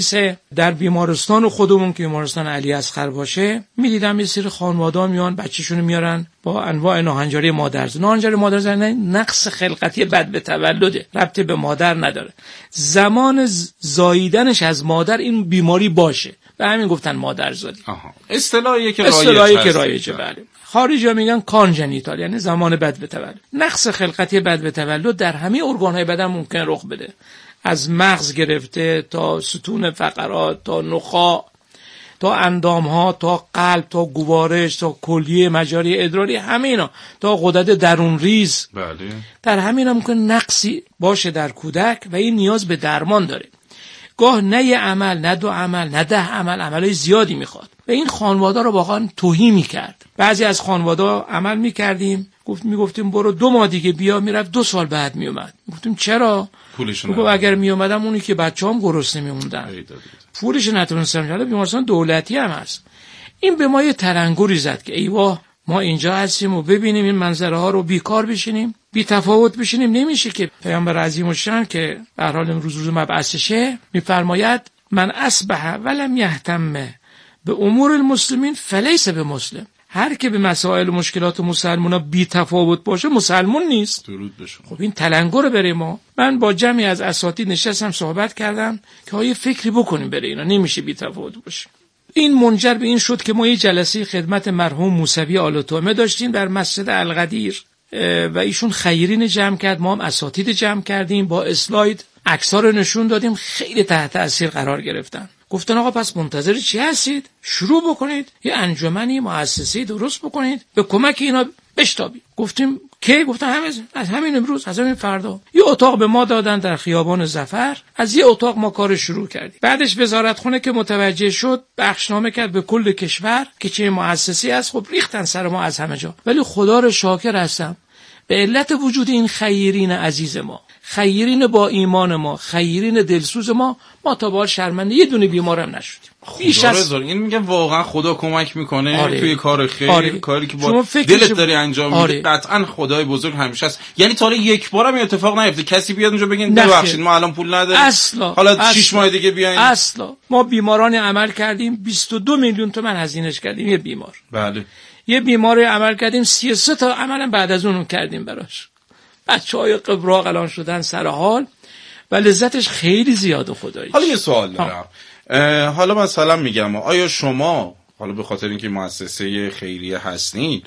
در بیمارستان خودمون که بیمارستان علی اصغر باشه میدیدم یه سری خانواده میان بچه‌شون میارن با انواع ناهنجاری مادرزادی. ناهنجاری مادرزادی نقص خلقتی بد به تولده، ربطی به مادر نداره. زمان زاییدنش از مادر این بیماری باشه، به همین گفتن مادرزادی. اصطلاحی که رایجه. بله. خارجی‌ها میگن کانژنیتال، یعنی زمان بد به تولد. نقص خلقتی بد به تولد در همه ارگان‌های بدن ممکن رخ بده، از مغز گرفته تا ستون فقرات تا نخاع تا اندام‌ها تا قلب تا گوارش تا کلیه مجاری ادراری، همه اینا تا غدد درون ریز. بله. در همینا ممکن نقصی باشه در کودک و این نیاز به درمان داره. گاه نه یه عمل، نه دو عمل، نه 10 عمل، عملای زیادی میخواد و این خانواده رو واقعا توهی میکرد. بعضی از خانواده عمل میکردیم، میگفتیم برو 2 ماه دیگه بیا، میرفت 2 سال بعد میومد. میگفتیم چرا؟ پولشون میگفت اگر میومدم اونی که بچه‌ام گرسنه میموندن، پولش نتونستم. حالا بیمارستان دولتی هم هست. این به ما یه تلنگری زد که ای واه ما اینجا هستیم و ببینیم این منظره ها رو بیکار بشینیم، بی تفاوت بشینیم. نمیشه که پیامبر عظیم الشأن که به هر حال روز مبعثشه میفرماید من اصبح ولم یهتم به امور المسلمین فلیس به مسلم. هر که به مسائل و مشکلات مسلمونا بی تفاوت باشه مسلمون نیست. درود به شما. خب این تلنگر بره ما. من با جمعی از اساتید نشستم صحبت کردم که های فکری بکنیم بره اینا، نمیشه بی تفاوت باشه. این منجر به این شد که ما یه جلسه خدمت مرحوم موسوی آل‌طعمه داشتیم در مسجد القدیر و ایشون خیرین جمع کرد، ما هم اساتید جمع کردیم، با اسلاید عکس‌ها رو نشون دادیم، خیلی تحت تاثیر قرار گرفتن. گفتن آقا پس منتظر چی هستید؟ شروع بکنید یه انجمنی مؤسسه‌ای درست بکنید به کمک اینا بشتابید. گفتیم کی؟ گفتن از همین امروز، از همین فردا. یه اتاق به ما دادن در خیابان ظفر، از یه اتاق ما کار شروع کردیم. بعدش وزارتخونه که متوجه شد بخشنامه کرد به کل کشور که چه مؤسسه‌ای است. خب ریختن سر ما از همه جا، ولی خدا رو شاکر هستم به علت وجود این خیرین عزیز ما، خیرین با ایمان ما، خیرین دلسوز ما تا به حال شرمنده یه دونه بیمارم نشدیم. این میگم واقعا خدا کمک میکنه توی کار خیر، کاری که با دلت داری انجام میدی. قطعا خدای بزرگ همیشه است. یعنی تا یک بارم این اتفاق نیفته کسی بیاد اونجا بگین ببخشید ما الان پول نداریم اصلا. حالا 6 ماه دیگه بیاین. اصلا ما بیماران عمل کردیم 22 میلیون تومان هزینه‌اش کردیم یه بیمار. بله. یه بیماری عمل کردیم 33 تا عمل بعد از اون کردیم براش. بچه‌های قبراق الان شدن سر حال و لذتش خیلی زیاده خدایی. حالا یه سوال دارم. حالا مثلا میگم آیا شما حالا به خاطر اینکه مؤسسه خیریه هستین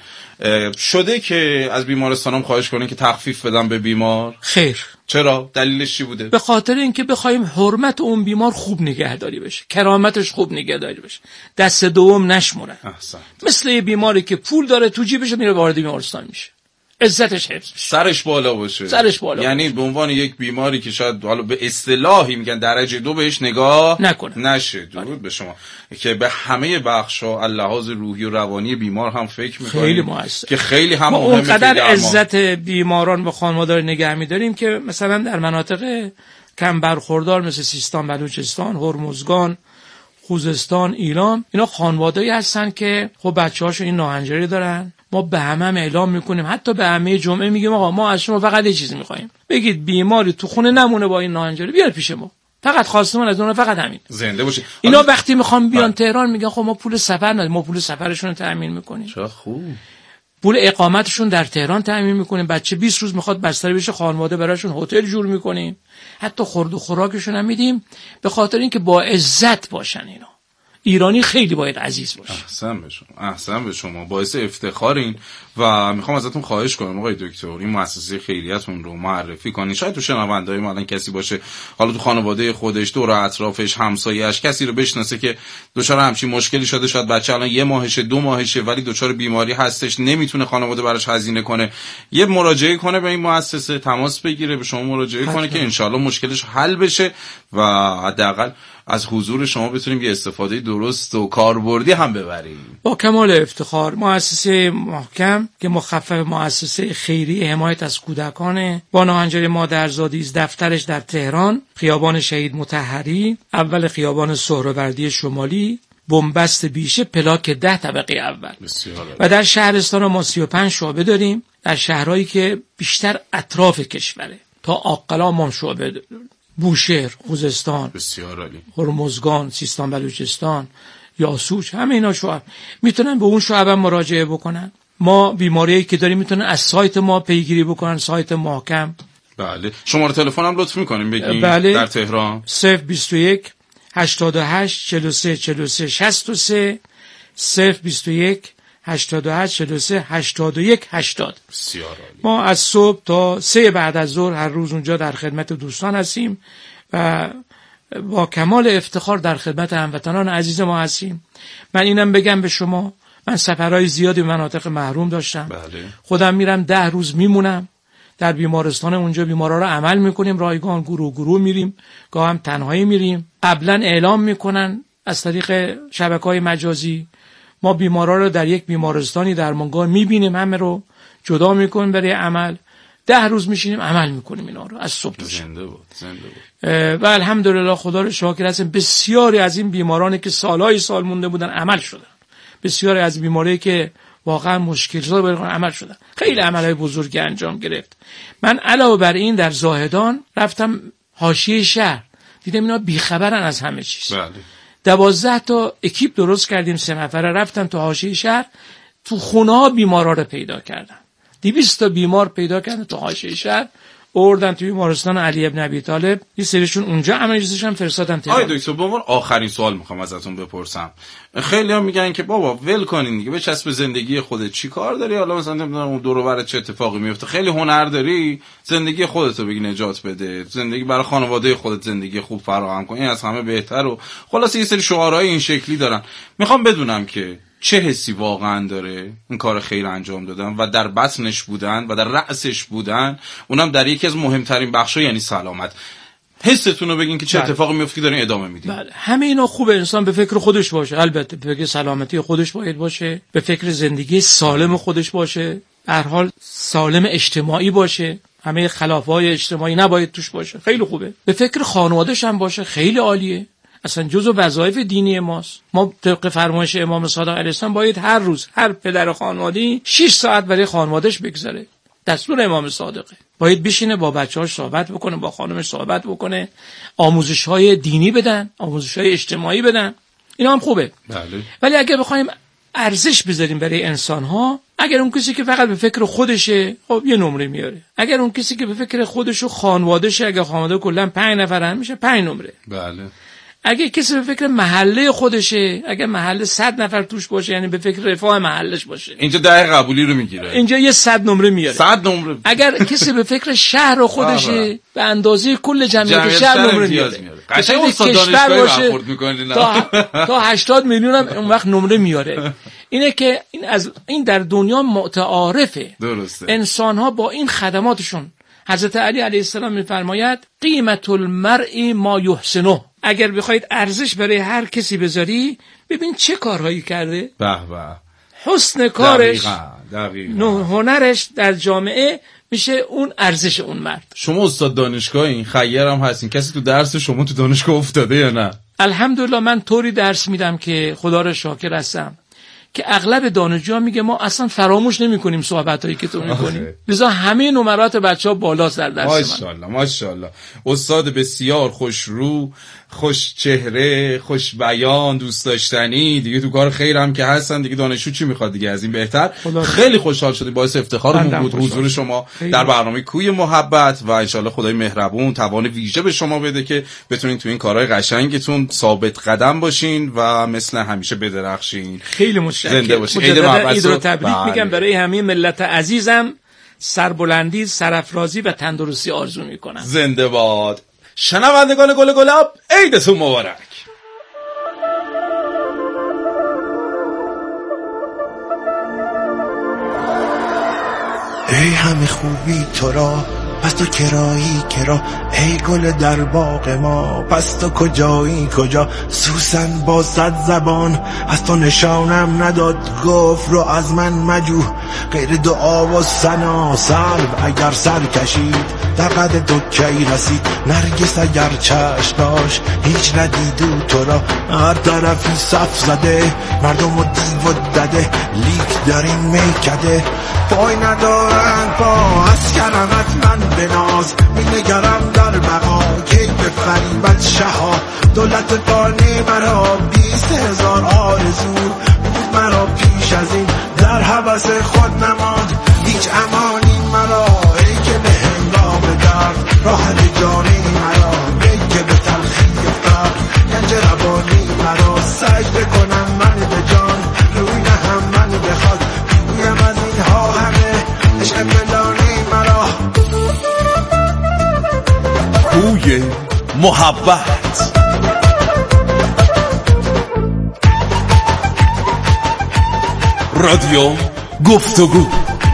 شده که از بیمارستانم خواهش کنین که تخفیف بدن به بیمار؟ خیر. چرا؟ دلیلش چی بوده؟ به خاطر اینکه بخوایم حرمت اون بیمار خوب نگهداری بشه، کرامتش خوب نگهداری بشه، دست دوم نشمرن. مثل یه بیماری که پول داره تو جیبش میره وارد بیمارستان میشه، عزتش حفظ بشه، سرش بالا باشه. یعنی به عنوان یک بیماری که شاید حالا به اصطلاحی میگن درجه 2 بهش نگاه نشه. درود به شما که به همه بخش‌ها لحاظ روحی و روانی بیمار هم فکر می‌کنیم خیلی مؤثر، که خیلی هم مهمه. اونقدر عزت بیماران و خانواده نگه می‌داریم که مثلا در مناطق کم برخوردار مثل سیستان، بلوچستان، هرمزگان، خوزستان، ایلام، اینا خانواده‌ای هستن که خب بچه‌هاشون این ناهنجاری دارن. ما به همه اعلام میکنیم، حتی به همه جمعه میگیم آقا ما از شما فقط یه چیزی میخوایم، بگید بیماری تو خونه نمونه با این ناهنجاری بیاد پیش ما، فقط خواستمان از اون فقط همین، زنده باشه. اینا وقتی میخوام بیان تهران میگن خب ما پول سفر نداریم، ما پول سفرشون رو تامین میکنیم. چه خوب. پول اقامتشون در تهران تامین میکنیم، بچه 20 روز میخواد بستری بشه خانواده براشون هتل جور میکنیم، حتی خورد و خوراکشون هم میدیم، به خاطر اینکه با عزت باشن. اینا ایرانی خیلی باید عزیز باشه. احسن به شما باعث افتخارین و میخوام ازتون خواهش کنم آقای دکتر این مؤسسه خیریتون رو معرفی کنین. شاید تو شنونده‌های ما الان کسی باشه حالا تو خانواده خودش، دور اطرافش، همسایه‌اش کسی رو بشناسه که دچار همچین مشکلی شده، شاید بچه الان 1 ماهشه 2 ماهشه ولی دچار بیماری هستش، نمیتونه خانواده براش هزینه کنه، یه مراجعه کنه به این مؤسسه، تماس بگیره به شما مراجعه کنه که انشالله مشکلش حل بشه و حداقل از حضور شما بتونیم یه استفاده درست و کاربردی هم ببریم. با کمال افتخار مؤسسه محکم که مخفف مؤسسه خیریه حمایت از کودکان با ناهنجاری مادرزادی است، دفترش در تهران، خیابان شهید مطهری، اول خیابان سهروردی شمالی، بنبست بیشه، پلاک 10 طبقه اول. و در شهرستان ما 35 شعبه داریم، در شهرهایی که بیشتر اطراف کشوره تا عاقلان ما شعبه بوشهر، خوزستان، بسیار عالی، هرمزگان، سیستان بلوچستان، یاسوج، همه اینا شعب میتونن به اون شعب هم مراجعه بکنن. ما بیماریایی که داریم میتونن از سایت ما پیگیری بکنن، سایت محکم. بله. شماره تلفن هم لطف میکنیم بگین؟ بله. در تهران 021 88 43 43 63 021 88 43 81 80. بسیار عالی. ما از صبح تا 3 بعد از ظهر هر روز اونجا در خدمت دوستان هستیم و با کمال افتخار در خدمت هموطنان عزیز ما هستیم. من اینم بگم به شما، من سفرهای زیادی به مناطق محروم داشتم. بله. خودم میرم 10 روز میمونم در بیمارستان، اونجا بیمارا رو عمل میکنیم، رایگان گروه میریم، گاه هم تنهایی میریم. قبلا اعلام میکنن از طریق شبکه‌های مجازی، ما بیمارا رو در یک بیمارستانی درمانگاه میبینیم، همه رو جدا میکنیم برای عمل. 10 روز میشینیم عمل میکنیم اینا رو از صبح تا شب. زنده بود. و الحمدلله خدا رو شاکر هستیم. بسیاری از این بیمارانی که سالهای سال مونده بودن عمل شدن. بسیاری از بیماری که واقعا مشکل زا برای عمل شدن. خیلی عملهای بزرگی انجام گرفت. من علاوه بر این در زاهدان رفتم حاشیه شهر، دیدم اینا بیخبرن از همه چیز. بله. 12 تا اکیپ درست کردیم، 3 نفره رفتم تو حاشیه شهر، تو خونه‌ها بیمارا رو پیدا کردم. 200 تا بیمار پیدا کردن تو حاشیه شهر، آوردن توی بیمارستان علی ابن ابی طالب، یه سریشون اونجا عملیاتشون هم فرستادن تهران. آقای دکتر به عنوان آخرین سوال میخوام ازتون بپرسم. خیلی‌ها میگن که بابا ول کنین دیگه، بچسب زندگی خودت، چی کار داری حالا مثلا نمیدونم اون دور و برت چه اتفاقی میفته، خیلی هنر داری، زندگی خودتو بگی نجات بده، زندگی برای خانواده خودت زندگی خوب فراهم کن، این از همه بهتر. و خلاص یه سری شعارهای این شکلی دارن. میخوام بدونم که چه حسی واقعا داره این کار خیر انجام دادن و در بطنش بودن و در رأسش بودن، اونم در یکی از مهمترین بخشا یعنی سلامت. حستون رو بگین که چه اتفاقی میفته که دارین ادامه میدین. بله، همه اینا خوبه، انسان به فکر خودش باشه، البته به فکر سلامتی خودش باید باشه، به فکر زندگی سالم خودش باشه، هر حال سالم اجتماعی باشه، همه خلافهای اجتماعی نباید توش باشه، خیلی خوبه. به فکر خانواده‌ش هم باشه، خیلی عالیه. اصلا جزء وظایف دینی ماست. ما طبق فرمایش امام صادق علیه السلام باید هر روز هر پدر خانواده‌ای 6 ساعت برای خانواده‌اش بگذاره. دستور امام صادقه. باید بشینه با بچه‌هاش صحبت بکنه، با خانمش صحبت بکنه، آموزش‌های دینی بدن، آموزش‌های اجتماعی بدن. اینا هم خوبه. بله. ولی اگه بخوایم ارزش بذاریم برای انسان‌ها، اگر اون کسی که فقط به فکر خودشه، خب یه نمره میاره. اگر اون کسی که به فکر خودش و خانواده‌شه، اگه خانواده کلا 5 نفرن میشه 5 نمره. بله. اگه کسی به فکر محله خودشه، اگه محله 100 نفر توش باشه، یعنی به فکر رفاه محلش باشه، اینجا 10 قبولی رو میگیره، اینجا یه 100 نمره میاره. 100 نمره. اگر کسی به فکر شهر خودشه، به اندازه کل جمعیت شهر نمره میاره. قشنگ استاد دانشگاهی برخورد میکنین تا 80 میلیون هم اون وقت نمره میاره. اینه که این در دنیا متعارفه. درسته. انسان ها با این خدماتشون، حضرت علی علیه السلام میفرماید قیمت المرء ما یحسنه. اگر بخواید ارزش برای هر کسی بذاری، ببین چه کارهایی کرده. به به. حسن کارش، دقیقاً. هنرش در جامعه میشه اون ارزش اون مرد. شما استاد دانشگاهین، خیرم هستین، کسی تو درس شما تو دانشگاه افتاده یا نه؟ الحمدلله من طوری درس میدم که خدا رو شاکر هستم که اغلب دانشجوها میگه ما اصلا فراموش نمی‌کنیم صحبتایی که تو می‌کنی. لذا همه نمرات بچه‌ها بالاست در درس من. ماشاءالله ماشاءالله. استاد بسیار خوش رو، خوش چهره، خوش بیان، دوست داشتنی، دیگه تو کار خیر هم که هستن، دیگه دانشجو چی میخواد دیگه از این بهتر. خیلی خوشحال شدیم، باعث افتخارمون بود حضور شما در برنامه کوی محبت و انشالله خدای مهربون توان ویژه به شما بده که بتونین تو این کارهای قشنگتون ثابت قدم باشین و مثل همیشه بدرخشین. خیلی متشکرم. زنده باشین. عید رو تبریک میگم برای همه ملت عزیزم. سربلندی، سرافرازی و تندرستی آرزو میکنم. زنده باد. شنوندگان گل گلاب، عیدتون مبارک. ای همه خوبی تو را، پس تو کرایی کرا، ای گل در باغ ما، پس تو کجایی کجا، سوسن با 100 زبان از تو نشانم نداد، گفت رو از من مجو غیر دعا و ثنا، سلب اگر سر کشید در قد تو کی رسید، نرگس اگر چشم داشت هیچ ندیدو تو را، هر طرفی صف زده مردم و دیو و دده، لیک در این میکده پای ندارن پا از کرمت من به ناز می‌نگرم در بقا کی به فریبت شها دولت قانی مرا 20,000 آرزو بود مرا پیش از این در هوس خود نماند هیچ امانی مرا ای که به هنگام درد راحت جانی مرا ای که به تلخی فقر گنج روانی مرا سجده کنم من به جان روی نهم من بخواد گویم از اینها همه عشق فلانی مرا بوی محبت رادیو گفتگو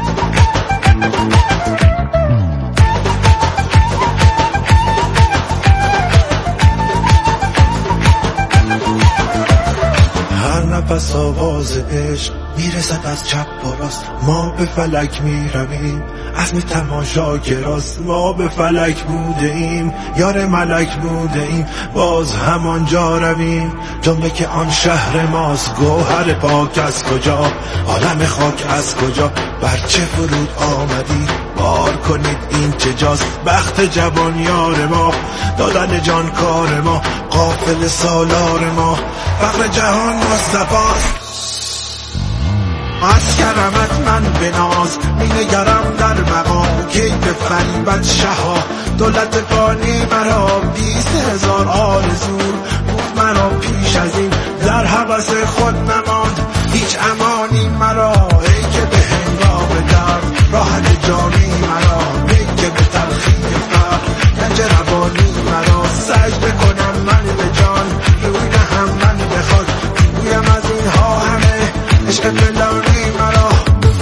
هر نفس آواز عشق میرسد از چپ و راست ما به فلک میرویم عزم تماشاگراست ما به فلک بوده ایم یار ملک بوده ایم باز همانجا رویم جمله که آن شهر ماست گوهر پاک از کجا عالم خاک از کجا بر چه فرود آمدی بار کنید این چه جاست بخت جوان یار ما دادن جان کار ما قافل سالار ما فقر جهان مصطفاست از کرمت من به ناز می‌نگرم در بقا کی به فریبت شها دولت قانی مرا 20,000 آرزو بود مرا پیش از این در هوس خود نماند هیچ امانی مرا ای که به هنگام درد راحت جانی مرا ای که به تلخی فقر گنج روانی مرا سجده کنم من به جان روی نهم من بخواد گویم از اینها همه عشق فلانی مرا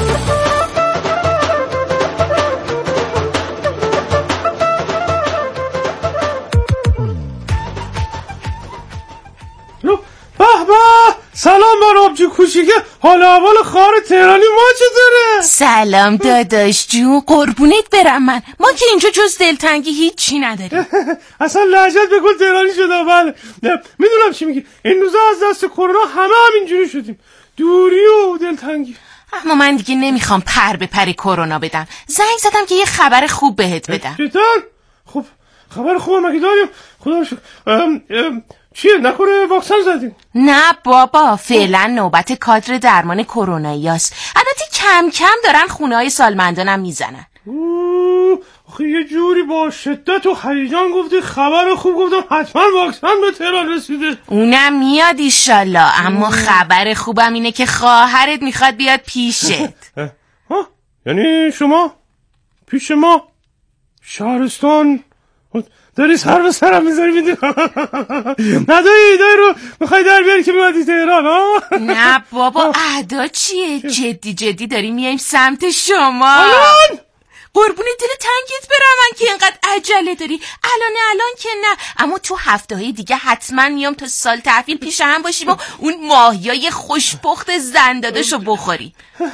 سلام بر آبجی کوچیکه حال احوال خار تهرانی ما چطوره؟ سلام داداش جون قربونت برم من ما که اینجا جز دلتنگی هیچی نداریم اصلا لهجت به گل تهرانی شده بله میدونم چی میگی این روزا از دست کرونا همه همینجوری شدیم دوری و دلتنگی اما من دیگه نمیخوام پر به پر کرونا بدم زنگ زدم که یه خبر خوب بهت بدم چطور؟ خب خبر خوب مگه داریم خدا رو شکر چیه نکنه واکسن زدین؟ نه بابا فعلا نوبت کادر درمان کرونایی است البته کم کم دارن خونه‌های سالمندانم میزنن آخه یه جوری با شدت و هیجان گفتی خبر خوب گفتم حتما واکسن به تهران رسیده اونم میاد ایشالله اما خبر خوبم اینه که خواهرت میخواد بیاد پیشت یعنی شما پیش ما شهرستان داری سر به سرم میذاری میدی نداری رو میخوای در بیاری که میمدی تهران ها نه بابا ادا چیه جدی داری میایم سمت شما الان قربون دل تنگت برم من که اینقدر عجله داری الان که نه اما تو هفته‌های دیگه حتما میام تا سال تحویل پیش هم باشیم و اون ماهیای خوشپخت زندادشو بخوری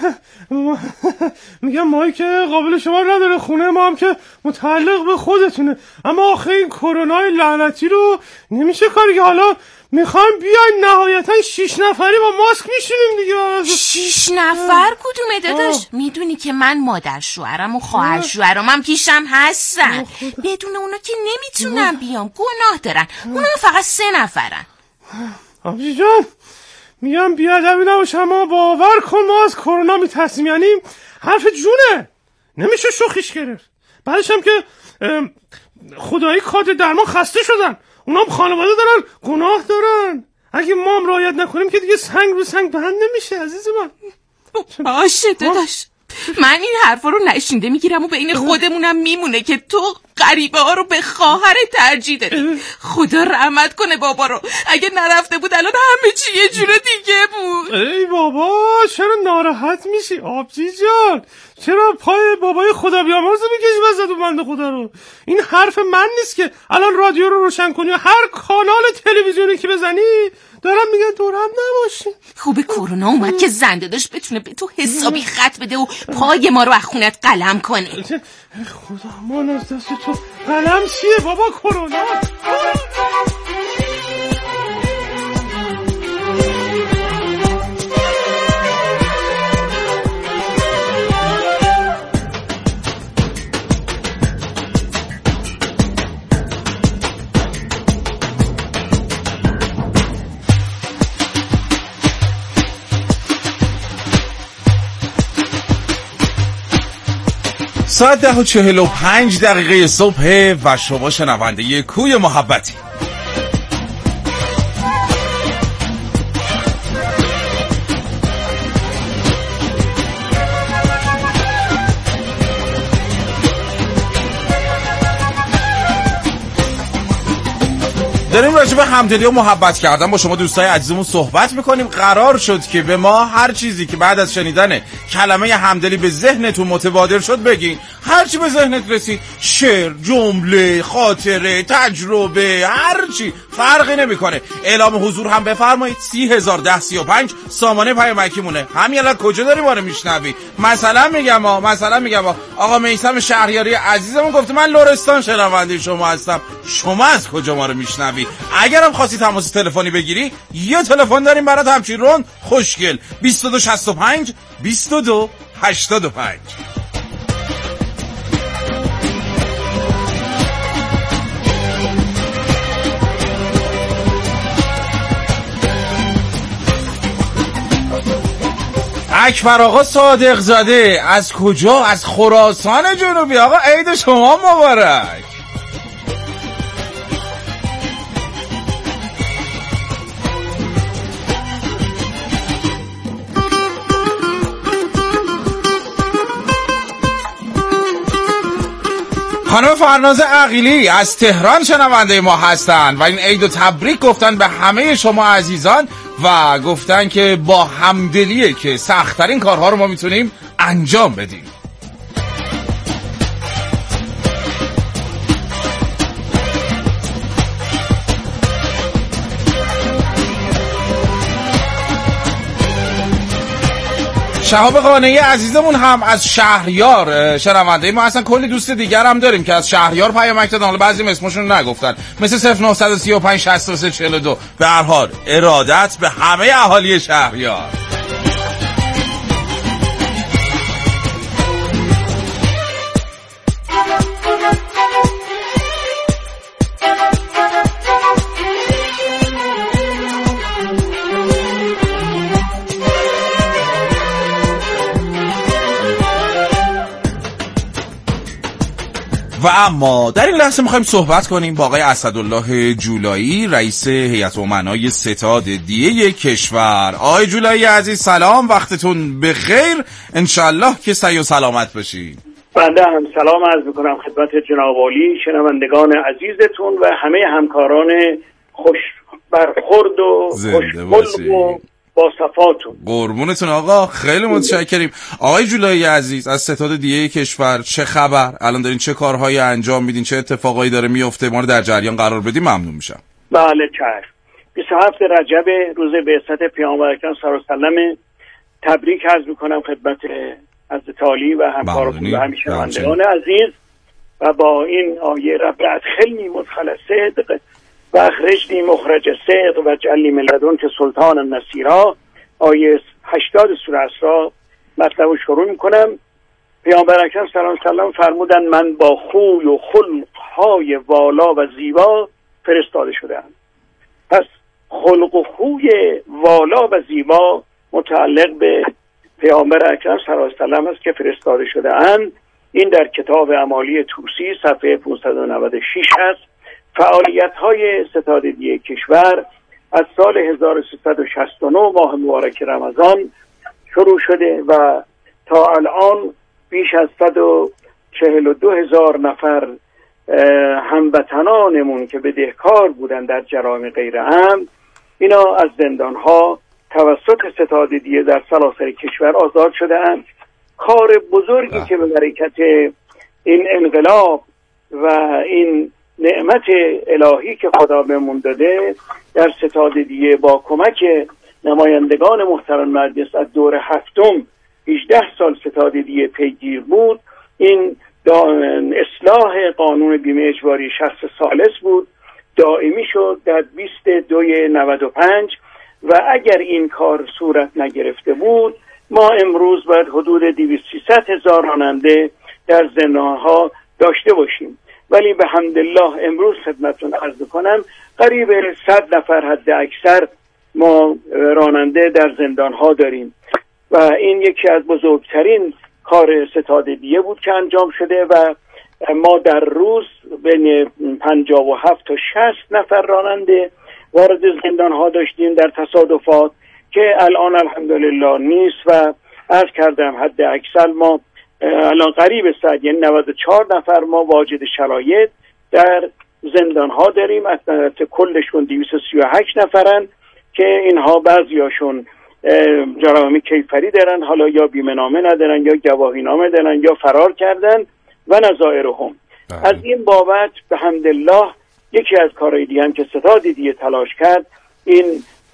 میگم ماهی که قابل شما نداره خونه ما هم که متعلق به خودتونه اما آخه این کرونای لعنتی رو نمیشه کاری که حالا میخوایم بیاین نهایتا 6 نفری با ماسک میشینیم دیگه 6 نفر کدومه داداش میدونی که من مادر شوهرم و خواهر شوهرم هم پیشم هستن بدون اونا که نمیتونم بیام گناه دارن اونا فقط 3 نفرن آبجی جان میگم بیادبی نباشه اما باور کن ما از کرونا میترسیم یعنی حرف جونه نمیشه شوخیش گرفت بعدش هم که خدایی کادر درمان خسته شدن اونا هم خانواده دارن گناه دارن اگه ما هم رعایت نکنیم که دیگه سنگ رو سنگ بند نمیشه عزیز من باشه داداش من این حرفا رو نشینده میگیرم و بین خودمونم میمونه که تو غریبه ها رو به خواهر ترجیح دادی خدا رحمت کنه بابا رو اگه نرفته بود الان همه چی یه جور دیگه بود ای بابا چرا ناراحت میشی آبجی جان چرا پای بابای خدا بیامرز میکشی وسط و بنده خدا رو این حرف من نیست که الان رادیو رو روشن کنی و هر کانال تلویزیونی که بزنی دارم میگن دورم نباشی خوبه کرونا اومد که زنداداش بتونه به تو حسابی خط بده و پای ما رو از خونت قلم کنه خدا من از دست تو قلم چیه بابا کرونا ساعت 10:45 صبح و شما شنونده کوی محبتی. داریم راجع به همدلی و محبت کردن با شما دوستای عزیزمون صحبت میکنیم. قرار شد که به ما هر چیزی که بعد از شنیدن کلمه همدلی به ذهنتون متبادر شد بگین. هر چی به ذهنت رسید، شعر، جمله، خاطره، تجربه، هر چی فرقی نمیکنه. اعلام حضور هم بفرمایید. 30,01035 سامانه پیامکی مونه. همین الان کجا داری ما رو میشنوی؟ مثلا میگم آقا میثم شهریاری عزیزمون گفته من لرستان شنونده شما هستم. شما از کجا ما رو میشنوی؟ اگرم خواستی تماس تلفنی بگیری، یه تلفن داریم برات همچین رون خوشگل 2265 2285. اکبر آقا صادق زاده از کجا؟ از خراسان جنوبی. آقا عید شما مبارک. خانم فرناز عقیلی از تهران شنونده ما هستن و این عید و تبریک گفتن به همه شما عزیزان و گفتن که با همدلیه که سخت‌ترین کارها رو ما میتونیم انجام بدیم. شهاب قانعی عزیزمون هم از شهریار شنونده ما هستن. کلی دوست دیگر هم داریم که از شهریار پیامک دادن، حالا بعضی اسمشون نگفتن، مثل 0935 63 42. به هر حال ارادت به همه اهالی شهریار. و اما در این لحظه میخوایم صحبت کنیم با آقای اسدالله جولایی، رئیس هیئت امنای ستاد دیه کشور. آقای جولایی عزیز سلام، وقتتون بخیر، انشالله که صحیح و سلامت باشید. بنده هم سلام عرض میکنم خدمت جناب عالی، شنوندگان عزیزتون و همه همکاران خوش برخورد و خوش‌خلق و با صفاتون. قربونتون آقا، خیلی متشکریم. آقای جولایی عزیز از ستاد دیه کشور، چه خبر؟ الان دارین چه کارهایی انجام میدین؟ چه اتفاقایی داره میفته؟ ما رو در جریان قرار بدین ممنون میشم. بله چشم. 27 رجب روز بعثت پیامبر اکرم صلی الله علیه و سلم، تبریک عرض میکنم خدمت حضرت عالی و همکاران و همیشگان عزیز و با این آیه رب ادخلنی مدخل صدق و اخرجنی مخرج صدق و جعلنی من لدنک سلطانا نصیرا، آیه 80 سوره اسراء مطلب رو شروع میکنم. پیامبر اکرم صلی الله علیه و سلم فرمودن من با خوی و خلقهای والا و زیبا فرستاده شدم. پس خلق و خوی والا و زیبا متعلق به پیامبر اکرم صلی الله علیه و سلم است که فرستاده شده اند. این در کتاب اعمالی طوسی صفحه 596 است. فعالیت‌های ستاد دیه کشور از سال 1369 ماه مبارک رمضان شروع شده و تا الان بیش از 142,000 نفر هموطنانمون که بدهکار بودن در جرایم غیر امن، اینا از زندان‌ها توسط ستاد دیه در سراسر کشور آزاد شده‌اند. کار بزرگی که به برکت این انقلاب و این نعمت الهی که خدا بهمون داده در ستاد دیه با کمک نمایندگان محترم مجلس از دور هفتم 18 سال ستاد دیه پیگیر بود. این اصلاح قانون بیمه اجباری شخص ثالث بود، دائمی شد در 22/95 و اگر این کار صورت نگرفته بود ما امروز باید حدود 200-300 هزار راننده در زندان‌ها داشته باشیم، ولی به حمدالله امروز خدمتتون عرض کنم قریب 100 نفر حد اکثر ما راننده در زندان‌ها داریم و این یکی از بزرگترین کار ستاد دیه بود که انجام شده و ما در روز بین 57 تا 60 نفر راننده وارد زندان ها داشتیم در تصادفات که الان الحمدلله نیست و عرض کردم حد اکثر ما الان قریب 100 یعنی 94 نفر ما واجد شرایط در زندان ها داریم. از کلشون 238 نفرن که اینها بعضیاشون جرایم کیفری دارن، حالا یا بیمه نامه ندارن یا گواهی نامه دارن یا فرار کردن و نظائرهم. از این بابت به حمدالله یکی از کارهای دیگه هم که ستاد دیگه تلاش کرد این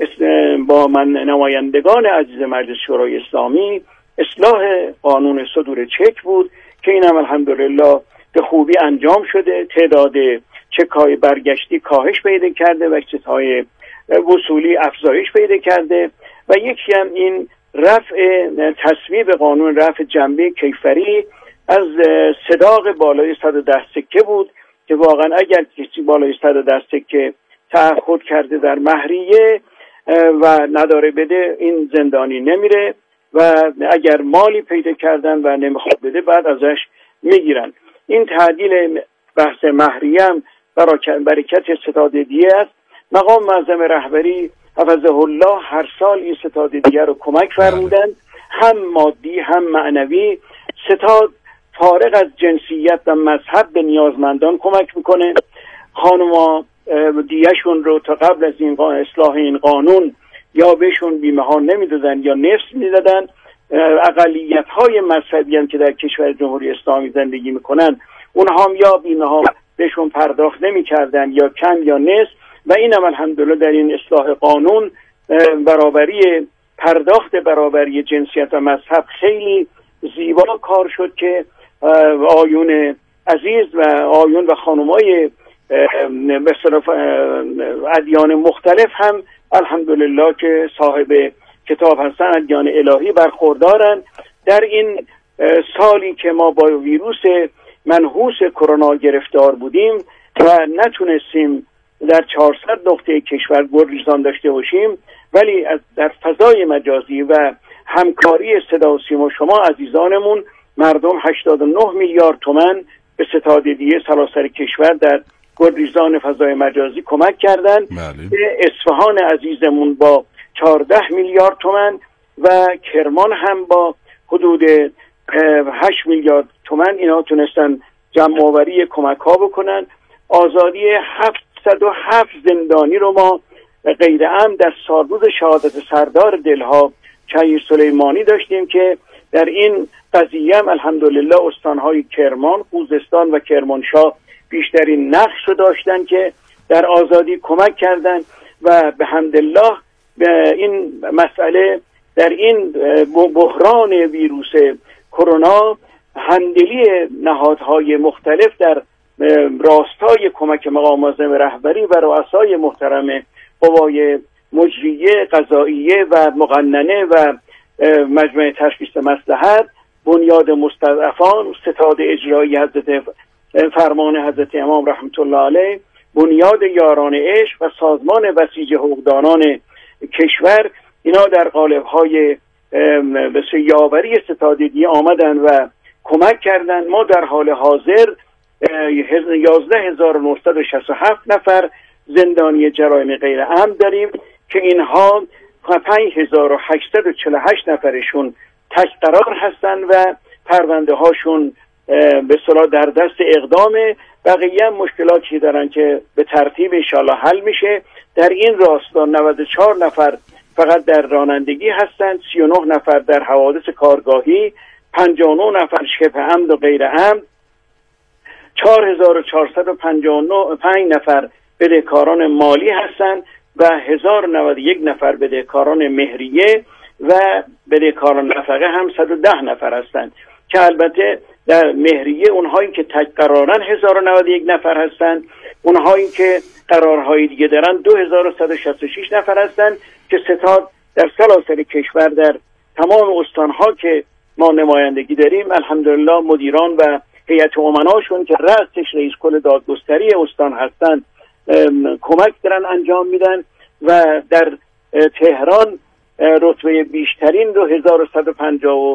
با من نمایندگان عزیز مجلس شورای اسلامی اصلاح قانون صدور چک بود که این هم الحمدلله به خوبی انجام شده. تعداد چک‌های برگشتی کاهش پیدا کرده و چک‌های وصولی افزایش پیدا کرده و یکی هم این رفع تصویب قانون رفع جنبه کیفری از صداق بالای 110 سکه بود که واقعا اگر کسی بالای 110 سکه تعهد کرده در مهریه و نداره بده این زندانی نمیره و اگر مالی پیدا کردن و نمیخواد بده بعد ازش میگیرن. این تعدیل بحث مهریه هم برکت ستاد دیه است. مقام معظم رهبری حفظه الله هر سال این ستاد دیه رو کمک فرمودن، هم مادی هم معنوی. ستاد فارغ از جنسیت و مذهب به نیازمندان کمک میکنه. خانوما دیهشون رو تا قبل از این اصلاح این قانون یا بهشون بیمه ها نمیدادن یا نصف میدادن. اقلیت های مذهبی هم که در کشور جمهوری اسلامی زندگی میکنن اونها هم یا بیمه ها بهشون پرداخت نمیکردن یا کم یا نصف و این هم الحمدلله در این اصلاح قانون برابری پرداخت برابری جنسیت و مذهب خیلی زیبا کار شد که آیون عزیز و آیون و خانمای به اصطلاح ادیان مختلف هم الحمدلله که صاحب کتاب هستن ادیان الهی برخوردارن. در این سالی که ما با ویروس منحوس کرونا گرفتار بودیم و نتونستیم در 400 نقطه کشور گریزان داشته باشیم، ولی در فضای مجازی و همکاری صدا و سیما شما عزیزانمون مردم 89 میلیارد تومان به ستاد دیه سراسر کشور در گریزان فضای مجازی کمک کردن. به اصفهان عزیزمون با 14 میلیارد تومان و کرمان هم با حدود 8 میلیارد تومان اینا تونستن جمع آوری کمک ها بکنن. آزادی 707 زندانی رو ما غیر امن در سالروز شهادت سردار دلها شهیر سلیمانی داشتیم که در این قضیه هم الحمدلله استانهای کرمان، خوزستان و کرمانشاه بیشترین نقش رو داشتن که در آزادی کمک کردن و به حمدالله این مسئله در این بحران ویروس کرونا همدلی نهادهای مختلف در راستای کمک مقام معظم رهبری و رؤسای محترم قوای مجریه، قضاییه و مقننه و مجمع تشخیص مصلحت، بنیاد مستضعفان، ستاد اجرایی حضرت فرمان حضرت امام رحمت الله علیه، بنیاد یاران عشق و سازمان بسیج حقوقدانان کشور، اینا در قالب‌های یاوری ستاد دیه آمدن و کمک کردن. ما در حال حاضر 11967 نفر زندانی جرایم غیر امن داریم که اینها 5848 نفرشون تک قرار هستن و پرونده هاشون به اصطلاح در دست اقدامه. بقیه هم مشکلاتی دارن که به ترتیب انشاءالله حل میشه. در این راستا 94 نفر فقط در رانندگی هستن، 39 نفر در حوادث کارگاهی، 59 نفر شبه عمد و غیر عمد، 4455 نفر بدهکاران مالی هستند و 1091 نفر بدهکاران مهریه و بدهکاران نفقه هم 110 نفر هستند که البته در مهریه اونهایی که تک قرارن 1091 نفر هستند، اونهایی که قرارهای دیگه دارن 2166 نفر هستند که ستاد در سراسر کشور در تمام استانها که ما نمایندگی داریم الحمدلله مدیران و هیئت امناشون که رأسش رئیس کل دادگستری استان هستند کمک دارن انجام میدن و در تهران رتبه بیشترین رو 1150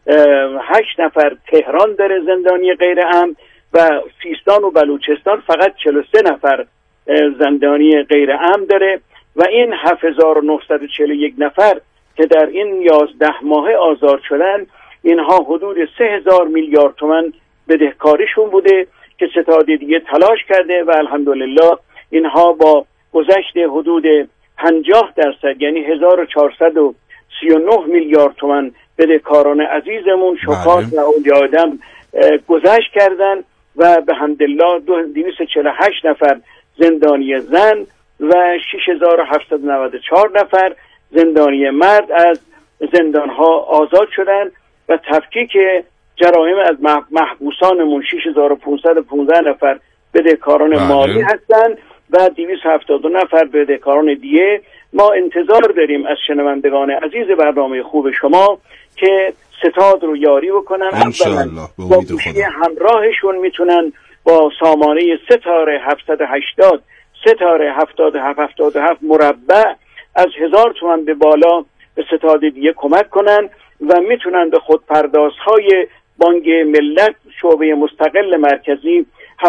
8 نفر تهران داره زندانی غیر امن و سیستان و بلوچستان فقط 43 نفر زندانی غیر امن داره و این 7941 نفر که در این 11 ماه آزاد شدن، اینها حدود 3000 میلیارد تومان بدهکاریشون بوده که ستاد دیگه تلاش کرده و الحمدلله اینها با گذشت حدود 50% یعنی 1439 میلیارد تومان بدهکاران عزیزمون شفاعت و اولیاء آدم گذشت کردن و به حمدالله 248 نفر زندانی زن و 6794 نفر زندانی مرد از زندانها آزاد شدند و تفکیک جرایم از محبوسانمون 6515 نفر بدهکاران مالی هستند و 272 نفر بدهکاران دیگه. ما انتظار داریم از شنوندگان عزیز برنامه خوب شما که ستاد رو یاری بکنن. انشاءالله با گوشی همراهشون میتونن با سامانه ستاره 780 ستاره 7777 مربع از 1000 تومان به بالا به ستاد دیگه کمک کنن و میتونن به خودپردازهای بانک ملت شعبه مستقل مرکزی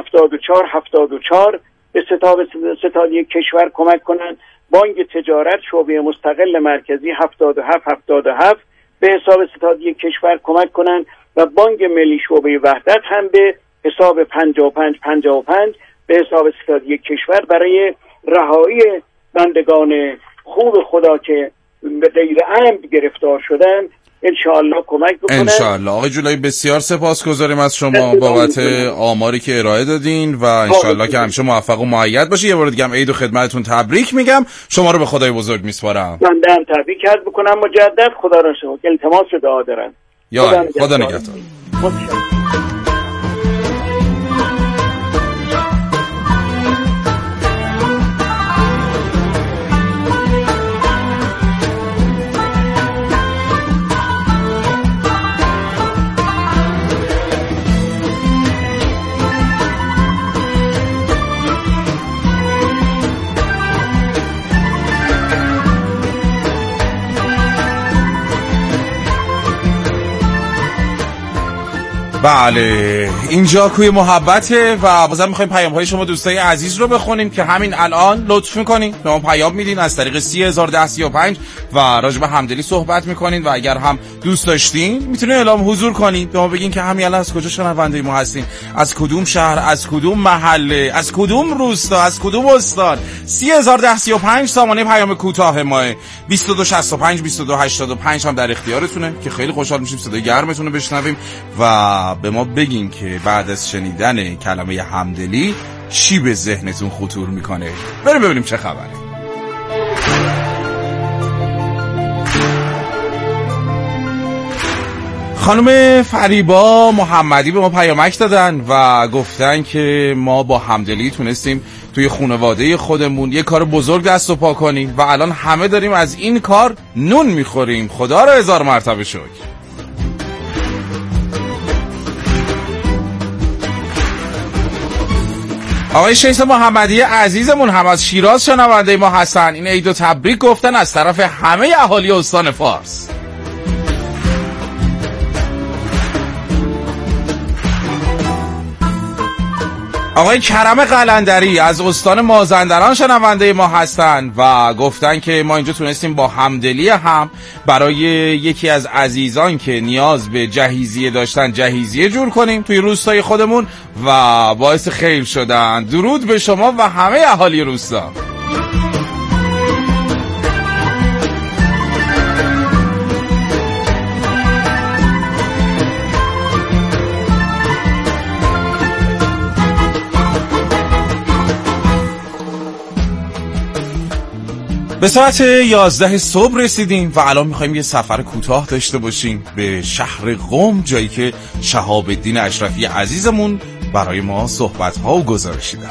7474 به ستادی کشور کمک کنن، بانک تجارت شعبه مستقل مرکزی 7777 به حساب ستادی کشور کمک کنن و بانک ملی شعبه وحدت هم به حساب 5555 به حساب ستادی کشور برای رهایی بندگان خوب خدا که به غیر عمد گرفتار شدن انشاءالله کمک بکنه. انشاءالله. آقای جولایی بسیار سپاسگزاریم از شما بابت آماری که ارائه دادین و انشاءالله که همیشه موفق و مؤید باشی. یه بار دیگه هم عید و خدمتتون تبریک میگم. شما رو به خدای بزرگ میسپارم. من هم تبریک عرض بکنم مجدد. خدا را شکر. التماس دعا دارم. خدا نگهدار. بله اینجا کوی محبته و بازم میخوایم پیام های شما دوستای عزیز رو بخونیم که همین الان لطف میکنین به ما پیام میدین از طریق 301035 و راجب همدلی صحبت میکنین و اگر هم دوست داشتین میتونین اعلام حضور کنین به ما بگین که همین الان از کجا شنونده ما هستین، از کدوم شهر، از کدوم محله، از کدوم روستا، از کدوم استان. 301035 سامانه پیام کوتاه ما 2265 2285 هم در اختیارتونه که خیلی خوشحال میشیم صدای گرمتون رو بشنویم و به ما بگین که بعد از شنیدن کلمه همدلی چی به ذهنتون خطور میکنه. بریم ببینیم چه خبره. خانم فریبا محمدی به ما پیامک دادن و گفتن که ما با همدلی تونستیم توی خانواده خودمون یه کار بزرگ دست و پا کنیم و الان همه داریم از این کار نون میخوریم. خدا را 1000 مرتبه شکر. آقای شیخ محمدی عزیزمون هم از شیراز شنونده ما هستن. این عید و تبریک گفتن از طرف همه اهالی استان فارس. آقای کرم قلندری از استان مازندران شنونده ما هستن و گفتن که ما اینجا تونستیم با همدلی هم برای یکی از عزیزان که نیاز به جهیزیه داشتن جهیزیه جور کنیم توی روستای خودمون و باعث خیر شدن. درود به شما و همه اهالی روستا. به ساعت 11 صبح رسیدیم و الان میخوایم یه سفر کوتاه داشته باشیم به شهر قم، جایی که شهاب الدین اشرفی عزیزمون برای ما صحبت‌ها و گزارشی داره.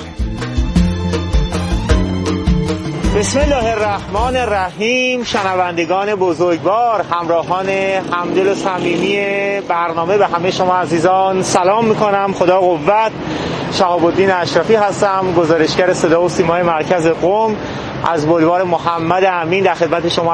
بسم الله الرحمن الرحیم. شنوندگان بزرگوار، همراهان همدل و صمیمی برنامه، به همه شما عزیزان سلام میکنم. خدا قوت. شهاب الدین اشرفی هستم، گزارشگر صدا و سیمای مرکز قم از بلوار محمد امین در خدمت شما